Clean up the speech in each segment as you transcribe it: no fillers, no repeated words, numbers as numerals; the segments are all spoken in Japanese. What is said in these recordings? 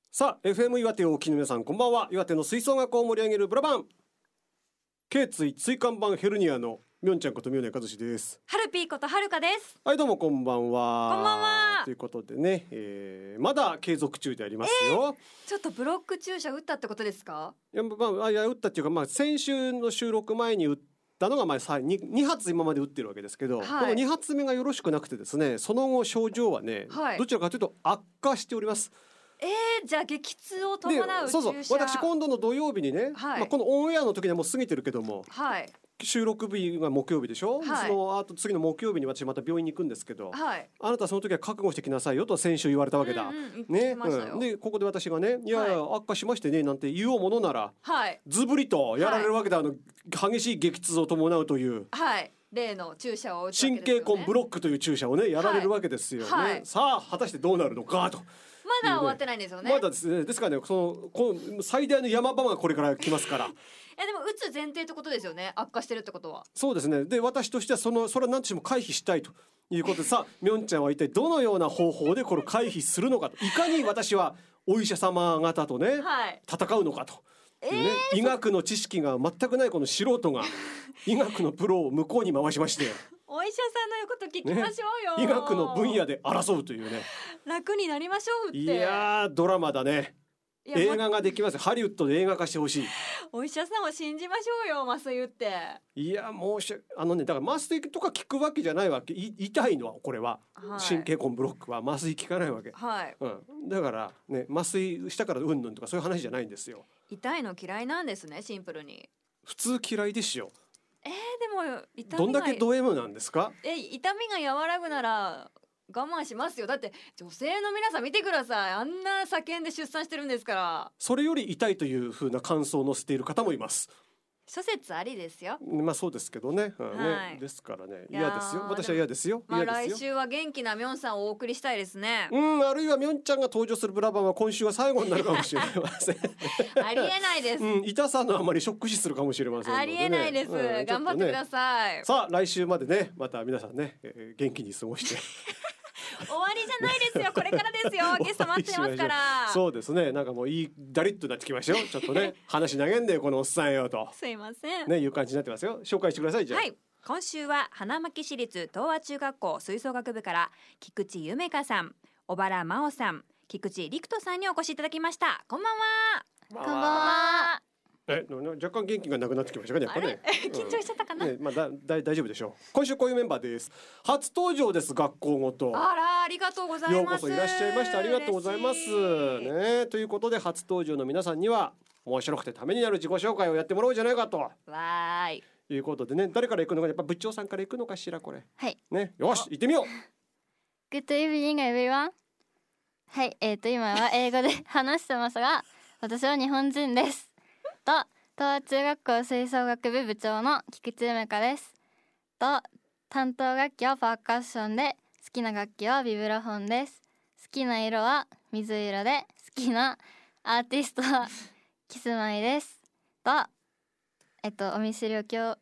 さあ FM 岩手をお聞きの皆さん、こんばんは。岩手の吹奏楽を盛り上げるブラバン、頸椎椎間板ヘルニアのみょんちゃんこと宮根和志です。 はるぴーことはるかです。 はい、どうもこんばんは。 こんばんは。 ということでね、まだ継続中でありますよ。 ちょっとブロック注射打ったってことですか？ いや、打ったっていうか、先週の収録前に打ったのが2発今まで打ってるわけですけど、この2発目がよろしくなくてですね、その後症状はね、どちらかというと悪化しております。 じゃあ激痛を伴う注射。 そう私今度の土曜日にね、このオンエアの時にはもう過ぎてるけども、収録日が木曜日でしょ、その後次の木曜日に私また病院に行くんですけど、あなたその時は覚悟してきなさいよと先週言われたわけだ、でここで私がね、いや、悪化しましてねなんて言おうものなら、ズブリとやられるわけだ、激しい激痛を伴うという、 例の注射を打つわけですよね。 神経根ブロックという注射をねやられるわけですよね、さあ果たしてどうなるのかと。 まだ終わってないんですよね。 まだですね。ですからね、この最大の山場がこれから来ますから。 でも打つ前提ってことですよね。悪化してるってことは。 そうですね。で私としてはそれは何としても回避したいということで、さあみょんちゃんは一体どのような方法でこれを回避するのかと、いかに私はお医者様方とね、戦うのかと。医学の知識が全くないこの素人が医学のプロを向こうに回しまして。 お医者さんの言うこと聞きましょうよ、 医学の分野で争うというね。 楽になりましょうって。 いやドラマだね。映画ができます。ハリウッドで映画化してほしい。 お医者さんを信じましょうよ、麻酔打って。 いやだから麻酔とか効くわけじゃないわけ。痛いのはこれは、神経根ブロックは麻酔効かないわけ、だからね、麻酔したからうんぬんとかそういう話じゃないんですよ。 痛いの嫌いなんですね、シンプルに。 普通嫌いですよ。 でも痛みがどんだけド M なんですか？ 痛みが和らぐなら我慢しますよ。だって女性の皆さん見てください、あんな叫んで出産してるんですから。 それより痛いという風な感想を載せている方もいます。 諸説ありですよ。 そうですけどね、ですからね、嫌ですよ。私は嫌ですよ。 来週は元気なみょんさんをお送りしたいですね。 あるいはみょんちゃんが登場するブラバンは今週は最後になるかもしれません。 ありえないです。 痛さのあまりショック死するかもしれませんので、ね、 ありえないです、頑張ってください。 さあ来週までね、また皆さんね、元気に過ごして終わりじゃないですよ、これからですよ。ゲスト待ってますから。 そうですね、なんかもういいダリッとなってきましたよ。ちょっとね話投げんでこのおっさんよと。 すいませんね、いう感じになってますよ。紹介してください。じゃあ、 今週は花巻市立東和中学校吹奏楽部から菊池ゆめかさん、小原真央さん、菊池陸斗さんにお越しいただきました。こんばんは。 こんばんは。 若干元気がなくなってきましたかね、やっぱね。 緊張しちゃったかな。 大丈夫でしょう。今週こういうメンバーです。初登場です、学校ごと。 ありがとうございます。 ようこそいらっしゃいました。ありがとうございますね。ということで初登場の皆さんには面白くてためになる自己紹介をやってもらおうじゃないかと。 わーい。 いうことでね、誰から行くのか、やっぱ部長さんから行くのかしら、これ。 ね、 よし行ってみよう。 Good evening everyone。 今は英語で話してますが、私は日本人ですと、東和中学校吹奏楽部部長の菊池ゆめかですと、担当楽器はパーカッションで、好きな楽器はビブラフォンです。好きな色は水色で、好きなアーティストはキスマイですと、お見知りおきを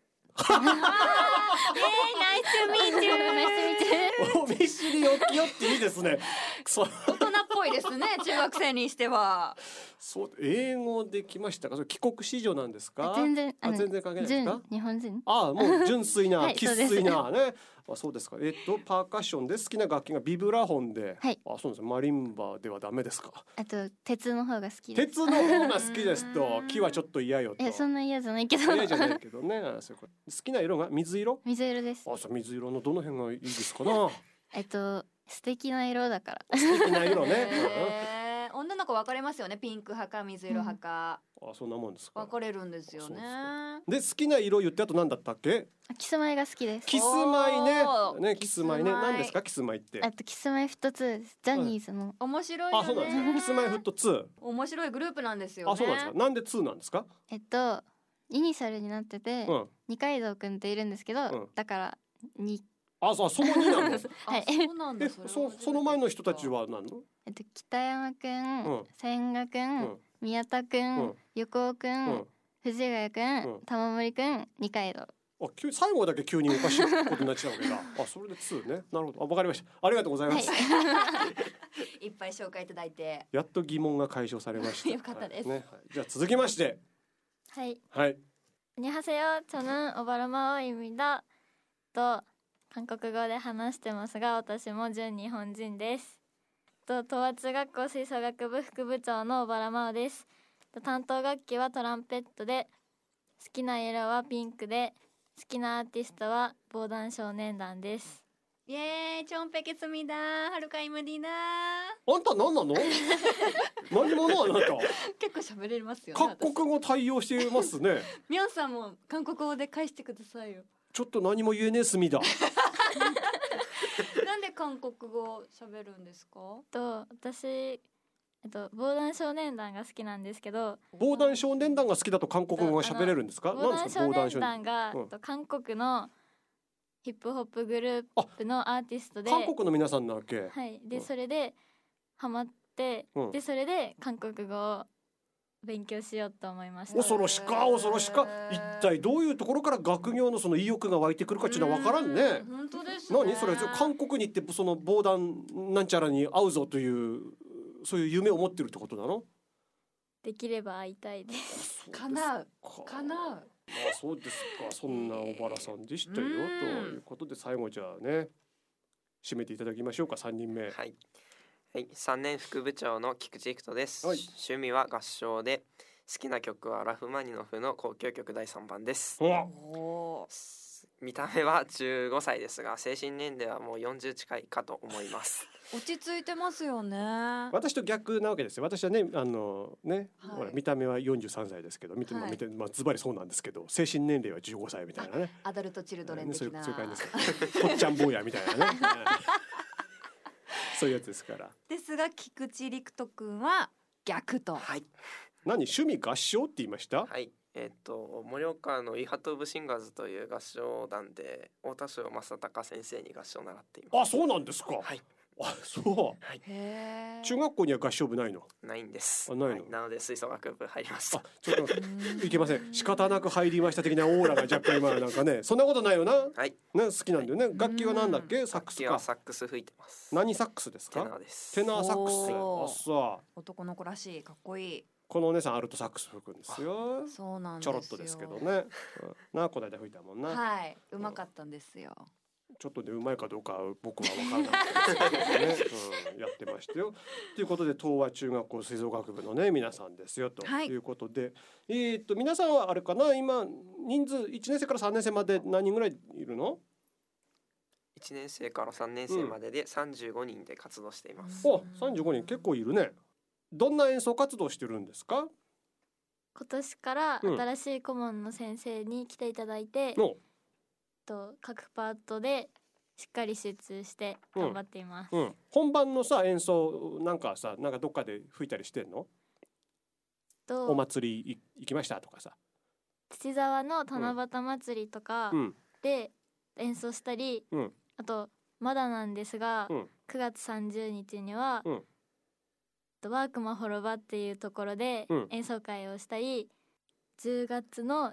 ナイスミーチュー。 お見知りおきよっていいですね。 大人っぽいですね、中学生にしては。 そう、英語できましたか？それ帰国子女なんですか？ 全然関係ないですか？ 日本人。 もう純粋な生粋なね。そうですか。パーカッションで好きな楽器がビブラフォンで、そうですね。マリンバではダメですか？ 鉄の方が好きです。 鉄の方が好きですと、木はちょっと嫌よと。 そんな嫌じゃないけど。 嫌じゃないけどね。そういうこと。好きな色が水色？ 水色です。 そう、水色のどの辺がいいですかな？ 素敵な色だから。 素敵な色ね。 女の子分かれますよね、ピンク派か水色派か。 そんなもんですか。 分かれるんですよね。 で好きな色言って、あと何だったっけ？ キスマイが好きです。 キスマイね。キスマイね。何ですかキスマイって？ キスマイフット2です。ジャニーズの。 面白いよね。 そうなんですか。キスマイフット2。 面白いグループなんですよね。 そうなんですか。なんで2なんですか？ イニシャルになってて、二階堂くんっているんですけど、だから2。 その2なの？ そうなんだ。 その前の人たちは何の？ 北山くん、千賀くん、宮田くん、横尾くん、藤ヶ谷くん、玉森くん、二階堂。 最後だけ急におかしいことになっちゃうわけだ。それで2ね。なるほど。わかりました。ありがとうございます。 いっぱい紹介いただいてやっと疑問が解消されました。 よかったです、 はいねはい、じゃあ続きましてはいはい。 안녕하세요。저는 오바라마오입니다。と韓国語で話してますが、私も純日本人です。と東亜中学校吹奏楽部副部長の小原真央です。と担当楽器はトランペットで、好きな色はピンクで、好きなアーティストは防弾少年団です。 イエーイ、쫌ペケスミだ、하루카이무디나。 あんた何なの？何者あなた？ 結構喋れますよね。 各国語対応してますね。 ミョンさんも韓国語で返してくださいよ。 ちょっと何も言えねえすみだ。 なんで韓国語喋るんですか？ 私防弾少年団が好きなんですけど、 防弾少年団が好きだと韓国語が喋れるんですか？ 防弾少年団が、韓国のヒップホップグループのアーティストで、 韓国の皆さんなわけ。 はい。で、それでハマって、でそれで韓国語を勉強しようと思いました。 恐ろしか。一体どういうところから学業のその意欲が湧いてくるかっていうのは分からんね。 本当ですね。 何それ、韓国に行ってその防弾なんちゃらに会うぞというそういう夢を持ってるってことなの？ できれば会いたいです。 叶う。 そうですか。そんな小原さんでしたよ、ということで最後じゃあね締めていただきましょうか。3人目。 はい、3年副部長の菊池育人です、趣味は合唱で、好きな曲はラフマニノフの交響曲第3番です。見た目は15歳ですが、精神年齢はもう40近いかと思います。 落ち着いてますよね。 私と逆なわけですよ。私はね、ほら見た目は43歳ですけど、ズバリそうなんですけど、精神年齢は15歳みたいなね。 アダルトチルドレン的な、 そういう感じですよ。こっちゃん坊やみたいなね。そういうやつですから。 ですが菊池陸斗くんは逆と。 はい。 何、趣味合唱って言いました？ はい。盛岡のイハトーブシンガーズという合唱団で太田省正隆先生に合唱を習っています。 あ、そうなんですか。 はい。 あ、そう。はい、中学校には合唱部ないの？ ないんです。 ないの。 なので吹奏楽部入りました。 ちょっといけません。仕方なく入りました的なオーラが若干今なんかね。そんなことないよな。 はい。 ね、好きなんだよね。楽器はなんだっけ？サックスか。 楽器はサックス吹いてます。 何サックスですか？ テナーです。 テナーサックス。あ、そう。 男の子らしい、かっこいい。 このお姉さんアルトサックス吹くんですよ。 そうなんですよ。 ちょろっとですけどね。な、この間吹いたもんな。 はい、うまかったんですよ。 ちょっとでうまいかどうか僕は分からないですけどね、やってましたよ。ということで東和中学校吹奏楽部のね皆さんですよということで、皆さんはあれかな、今人数1年生から3年生まで何人ぐらいいるの ？1年生から3年生までで35人で活動しています。 お、35人結構いるね。どんな演奏活動してるんですか？ 今年から新しい顧問の先生に来ていただいて、各パートでしっかり集中して頑張っています。 本番のさ演奏なんかさ、なんかどっかで吹いたりしてんの？お祭り行きましたとかさ、 土沢の七夕祭りとかで演奏したり、あとまだなんですが、9月30日には、ワークマホロバっていうところで演奏会をしたり、10月の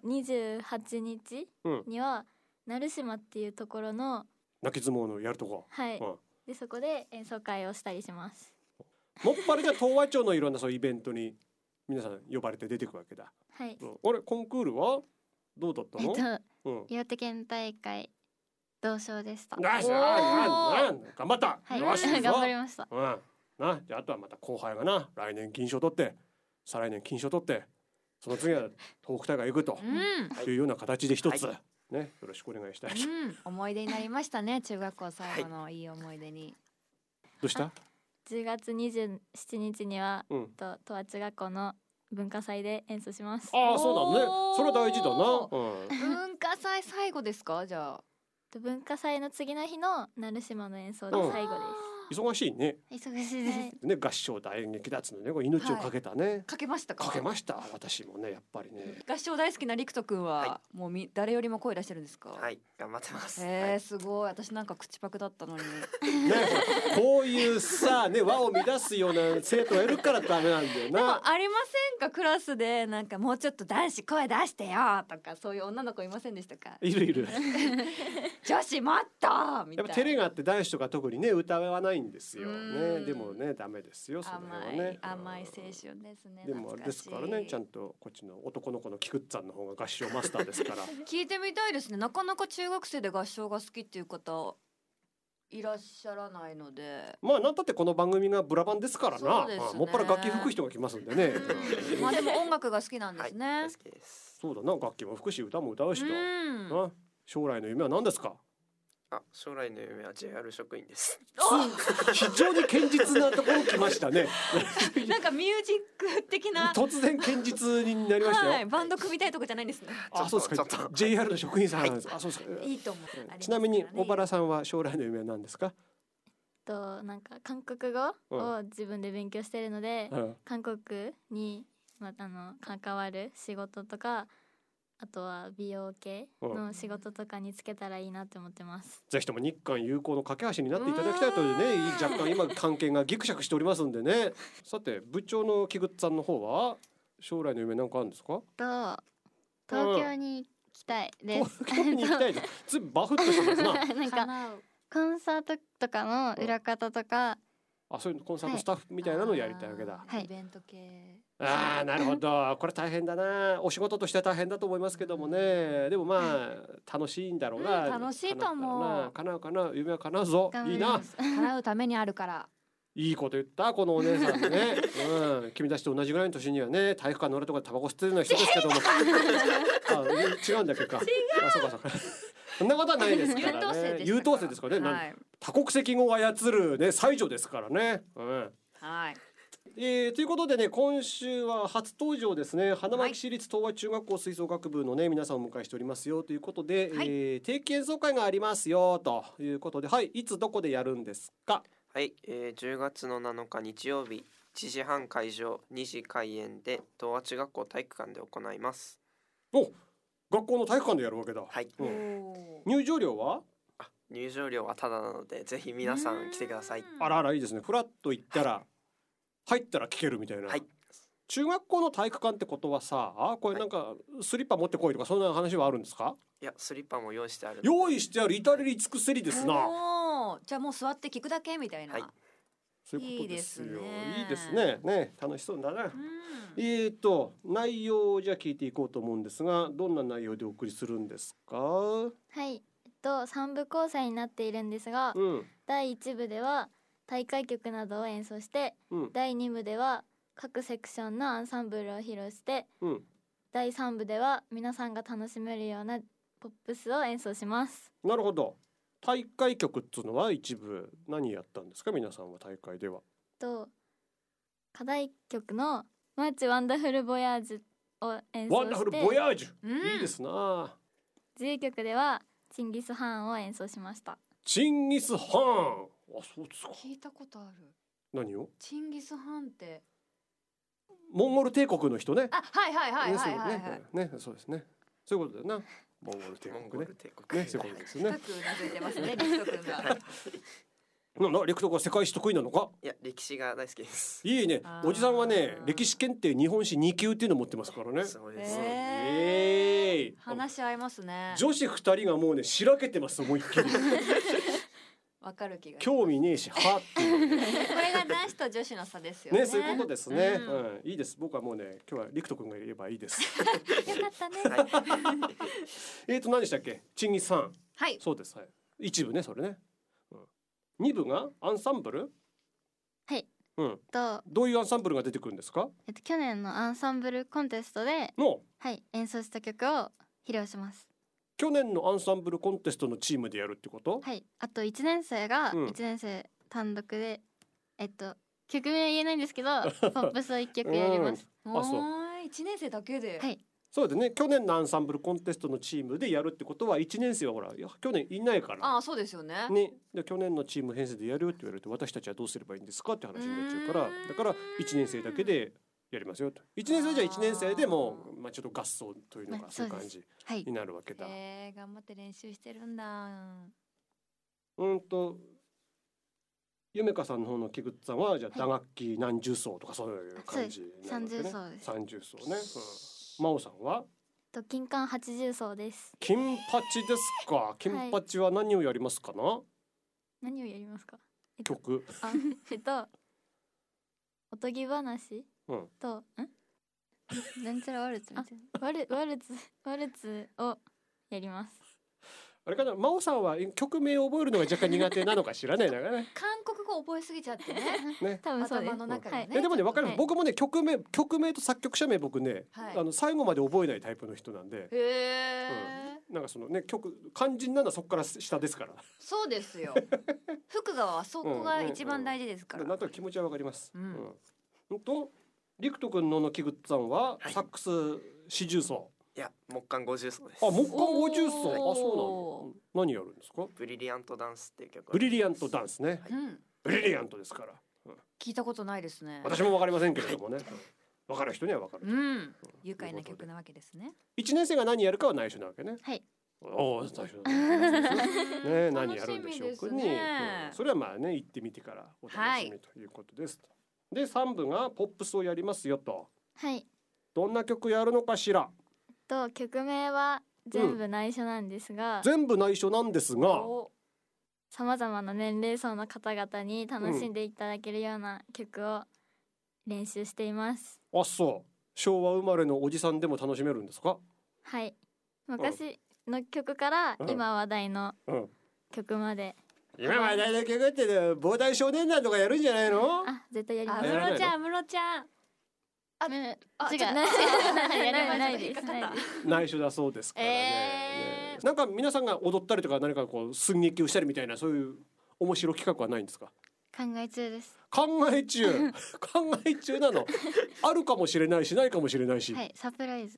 28日には鳴島っていうところの泣き相撲のやるとこ、 はい、でそこで演奏会をしたりします。 もっぱらじゃ東和町のいろんなそういうイベントに皆さん呼ばれて出てくわけだ。 はい。 あれ、コンクールはどうだったの？ 岩手県大会銅賞でした。 頑張った。 はい、頑張りました。 な、じゃあ、あとはまた後輩がな、来年金賞取って再来年金賞取って、その次は東北大会行くというような形で一つ、ね、よろしくお願いしたい。 思い出になりましたね。中学校最後のいい思い出に。 どうした ？10月27日には東和中学校の文化祭で演奏します。 ああ、そうだね。それは大事だな。 文化祭最後ですか？じゃあ文化祭の次の日の鳴島の演奏で最後です。 忙しいね。 忙しいですね。合唱だ演劇だっつのね、これ命をかけたね。 かけましたか？ かけました。私もね、やっぱりね。 合唱大好きな陸斗くんはもう誰よりも声出してるんですか？ はい、頑張ってます。 すごい。私なんか口パクだったのに。ね、 こういうさね、輪を乱すような生徒がいるからダメなんだよな。 でもありませんか？クラスでなんかもうちょっと男子声出してよとか、そういう女の子いませんでしたか？ いる。 女子もっとみたいな。 やっぱ照れがあって男子とか特にね歌わないないんですよね。でもねダメですよその辺はね。 甘い青春ですね。 でもあれですからね、ちゃんとこっちの男の子のキクッツァンの方が合唱マスターですから聞いてみたいですね。なかなか中学生で合唱が好きっていう方いらっしゃらないので、 まあなんたってこの番組がブラバンですからな、もっぱら楽器吹く人が来ますんでねまあでも音楽が好きなんですね。 好きです。 そうだな、楽器も吹くし歌も歌うしと、将来の夢は何ですか？ 将来の夢は JR 職員です。 非常に堅実なところ来ましたねなんかミュージック的な突然堅実になりましたよ、 バンド組みたいとこじゃないんですね。 そうですか。 JR の職員さんなんです、そうですか。 いいと思う。 ちなみに小原さんは将来の夢は何ですか？ なんか韓国語を自分で勉強しているので、韓国に関わる仕事とか、あとは美容系の仕事とかにつけたらいいなって思ってます。 ぜひとも日韓友好の架け橋になっていただきたいというね、若干今関係がギクシャクしておりますんでね。さて部長のキグッツァンの方は将来の夢なんかあるんですか？ 東京に行きたいです。 東京に行きたいです。ずいぶんバフッとしてますななんかコンサートとかの裏方とか、 そういうコンサートスタッフみたいなのをやりたいわけだ。 イベント系。 なるほど。これ大変だな。お仕事としては大変だと思いますけどもね。でもまあ楽しいんだろうな。 楽しいと思う。 叶うかな。夢は叶うぞ。いいな。 叶うためにあるから。いいこと言ったこのお姉さんね、君たちと同じぐらいの年にはね、体育館の裏とかでタバコ吸ってるような人ですけども違うんだけどか。そうかそんなことはないですからね。優等生ですからね、多国籍語を操るね才女ですからね。ということでね、今週は初登場ですね、花巻市立東和中学校吹奏楽部のね皆さんをお迎えしておりますよということで、定期演奏会がありますよということで、いつどこでやるんですか？ 10月の7日日曜日、1時半会場、2時開演で東和中学校体育館で行います。 学校の体育館でやるわけだ。入場料は？ 入場料はタダなのでぜひ皆さん来てください。 あらいいですね。フラッと行ったら、入ったら聴けるみたいな。中学校の体育館ってことはさ、これなんかスリッパ持ってこいとかそんな話はあるんですか？ いや、スリッパも用意してある。 用意してある。至れり尽くせりですな。 じゃあもう座って聞くだけみたいな。 そういうことですよ。いいですね。楽しそうだな。内容をじゃあ聞いていこうと思うんですが、どんな内容でお送りするんですか？3 部構成になっているんですが、第1部では大会曲などを演奏して、第2部では各セクションのアンサンブルを披露して、第3部では皆さんが楽しめるようなポップスを演奏します。 なるほど。大会曲っていうのは一部何やったんですか？皆さんは大会では。 課題曲のマーチワンダフルボヤージュを演奏して、 ワンダフルボヤージュ、いいですな。 自由曲ではチンギス・ハーンを演奏しました。 チンギス・ハーン、そうですか。 聞いたことある。 何を？ チンギス・ハーンってモンゴル帝国の人ね。 はいそうですね。そういうことだよな。モンゴル帝国ね。そういうことですね。 深くうなずいてますね、陸斗君が。 陸斗が世界史得意なのか？ いや、歴史が大好きです。 いいね。おじさんはね、歴史検定日本史2級っていうのを持ってますからね。 そうです。 話し合いますね。 女子2人がもうねしらけてます、思いっきり。 わかる気が。 興味ねえし、はっていう。 これが男子と女子の差ですよね。 そういうことですね。いいです。僕はもうね、今日は陸斗君がいればいいです。 よかったね。 何でしたっけ？チンギスさん。そうです。一部ね、それね。2部がアンサンブル？どういうアンサンブルが出てくるんですか？ 去年のアンサンブルコンテストで演奏した曲を披露します。 去年のアンサンブルコンテストのチームでやるってこと？ あと1年生が1年生単独で、曲名言えないんですけどポップスを1曲やります。 1年生だけで。 そうでね、去年のアンサンブルコンテストのチームでやるってことは1年生はほら去年いないから。 そうですよね。 で去年のチーム編成でやるって言われると、私たちはどうすればいいんですかって話になっちゃうから、だから1年生だけでやりますよと。1年生じゃ1年生でもちょっと合奏というのがそういう感じになるわけだ。 頑張って練習してるんだ。 ゆめかさんの方のキグッツさんはじゃあ打楽器何十奏とかそういう感じなんですね。30奏ね。真央さんは金管80奏です。 金八ですか。金八は何をやりますかな？ 何をやりますか？ 曲。 おとぎ話、となんちゃらワルツみたいなワルツをやります。 あれかな、真央さんは曲名を覚えるのが若干苦手なのか知らないながね。 韓国語覚えすぎちゃってね。 多分そうです。 頭の中でね。でもね、わかります。僕もね、曲名と作曲者名僕ね、最後まで覚えないタイプの人なんで。なんかそのね、肝心なのはそこから下ですから。 そうですよ。福川はそこが一番大事ですから。 なんとなく気持ちはわかります。陸斗くんのキグッさんはサックス40奏。 いや、木管50奏です。 あ、木管50奏。あ、そうなんだ。何やるんですか？ ブリリアントダンスっていう曲。 ブリリアントダンスね。ブリリアントですから。 聞いたことないですね。 私もわかりませんけれどもね。わかる人にはわかる。 愉快な曲なわけですね。 1年生が何やるかは内緒なわけね。 はい。 おお、最初だね。何やるんでしょうかね。それはまあね、行ってみてからお楽しみということです。で、3部がポップスをやりますよと。 はい。 どんな曲やるのかしら。 曲名は全部内緒なんですが。 全部内緒なんですが。 さまざまな年齢層の方々に楽しんでいただけるような曲を練習しています。 あ、そう。昭和生まれのおじさんでも楽しめるんですか？ はい。昔の曲から今話題の曲まで。 今話題の曲って膨大少年団とかやるんじゃないの？ あ、絶対やります。 ムロちゃん、ムロちゃん。 違う。ないです。 内緒だそうですからね。なんか皆さんが踊ったりとか何かこう寸劇をしたりみたいなそういう面白企画はないんですか？ 考え中です。 考え中なの。あるかもしれないしないかもしれないし。 はい、サプライズ。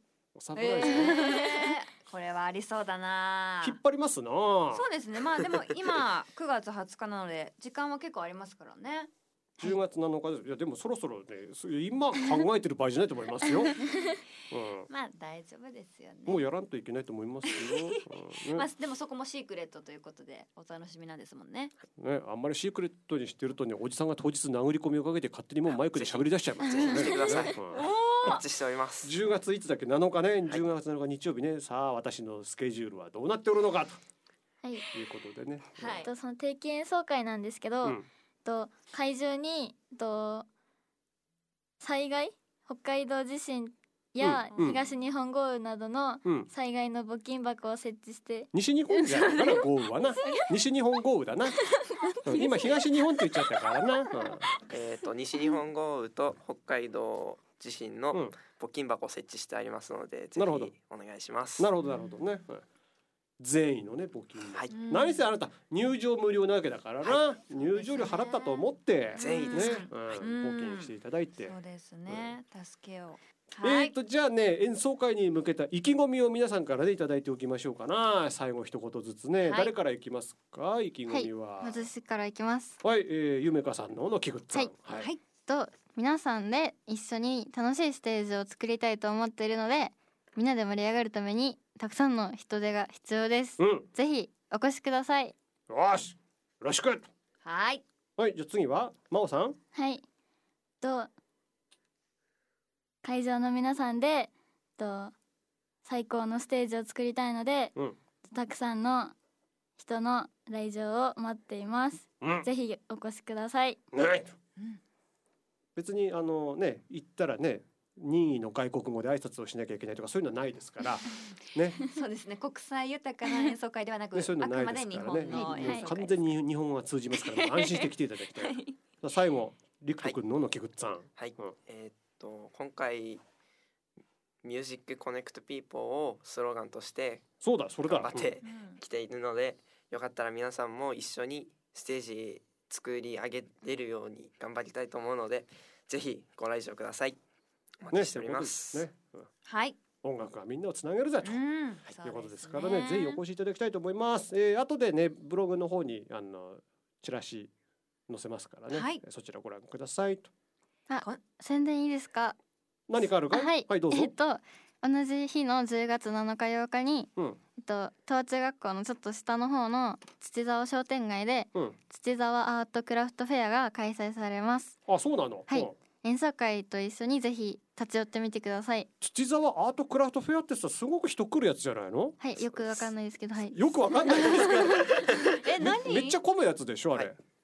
これはありそうだな。 引っ張りますな。 そうですね。まあでも今9月20日なので時間は結構ありますからね。 10月7日です。いやでもそろそろね、今考えてる場合じゃないと思いますよ。 まあ大丈夫ですよね。 もうやらんといけないと思いますよ。 まあでもそこもシークレットということでお楽しみなんですもんね。 ね、あんまりシークレットにしてるとね、おじさんが当日殴り込みをかけて勝手にもうマイクで喋り出しちゃいますからね。 してください。お待ちしております。 10月いつだっけ、7日ね、10月7日日曜日ね。さあ私のスケジュールはどうなっておるのかということでね。 はい。その定期演奏会なんですけど。会場に災害、北海道地震や東日本豪雨などの災害の募金箱を設置して、 西日本じゃないから豪雨はな。西日本豪雨だな。今東日本って言っちゃったからな。 西日本豪雨と北海道地震の募金箱を設置してありますので、ぜひお願いします。 なるほどなるほどね。善意のね募金、何せあなた入場無料なわけだからな、入場料払ったと思って善意ですね、 募金していただいて。 そうですね、助けを。 じゃあね、演奏会に向けた意気込みを皆さんからでいただいておきましょうかな。最後一言ずつね、誰からいきますか？意気込みは。 私からいきます。 はい、ゆめかさんのキグッさん。 はい。皆さんで一緒に楽しいステージを作りたいと思っているので、みんなで盛り上がるためにたくさんの人手が必要です。ぜひお越しください。 よし、よろしく。 はい。 はい、じゃあ次は真央さん。 はい。会場の皆さんで最高のステージを作りたいので、たくさんの人の来場を待っています。ぜひお越しください。 別にね、行ったらね、任意の外国語で挨拶をしなきゃいけないとかそういうのはないですからね。 そうですね、国際豊かな演奏会ではなく、 そういうのないですからね。完全に日本語が通じますから安心して来ていただきたい。最後陸斗くんのキグッさん。 はい。今回ミュージックコネクトピーポーをスローガンとしてそれだ頑張ってきているので、よかったら皆さんも一緒にステージ作り上げれるように頑張りたいと思うので、ぜひご来場ください。お待ちしております。 はい。 音楽がみんなをつなげるぜということですからね、ぜひお越しいただきたいと思います。後でねブログの方にチラシ載せますからね、そちらご覧くださいと。 宣伝いいですか？ 何かあるか？はいどうぞ。 同じ日の10月7日8日に東和中学校のちょっと下の方の土沢商店街で土沢アートクラフトフェアが開催されます。 あ、そうなの？ はい。演奏会と一緒にぜひ立ち寄ってみてください。 土沢アートクラフトフェアってさ、すごく人来るやつじゃないの？ はい、よくわかんないですけど、はい。 よくわかんないですけど。何？めっちゃ混むやつでしょあれ。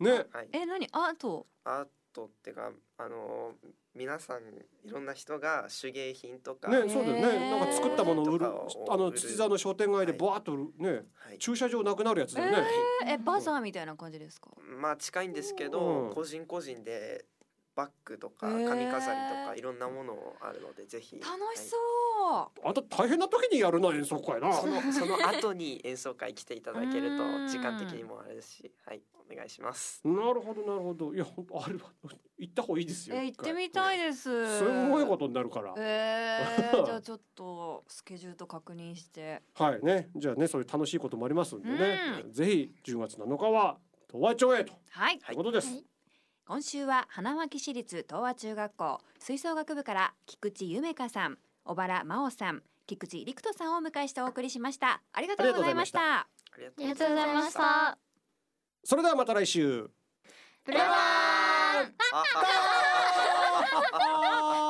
ね、 はい、何アートってか皆さんいろんな人が手芸品とかね、そうだよね。なんか作ったものを売る土沢の商店街でバーッとね、はい、駐車場なくなるやつだよね。 バザーみたいな感じですか？ まあ近いんですけど、個人個人でバッグとか髪飾りとかいろんなものあるので、ぜひ楽しそう、 はい、あんた大変な時にやるな演奏会な。 その後に演奏会来ていただけると時間的にもあれですし、はい、お願いします。 なるほどなるほど。いや本当あれは行った方がいいですよ。 行ってみたいです。 すんごいことになるから。 じゃあちょっとスケジュールと確認して。 はいね。じゃあね、そういう楽しいこともありますんでね。ぜひ10月7日は東和町へと。 はい。 ということです。はい、 今週は花巻市立東和中学校吹奏楽部から菊池ゆめかさん、小原真央さん、菊池陸斗さんをお迎えしてお送りしました。ありがとうございました。 ありがとうございました。 それではまた来週。 ブラワー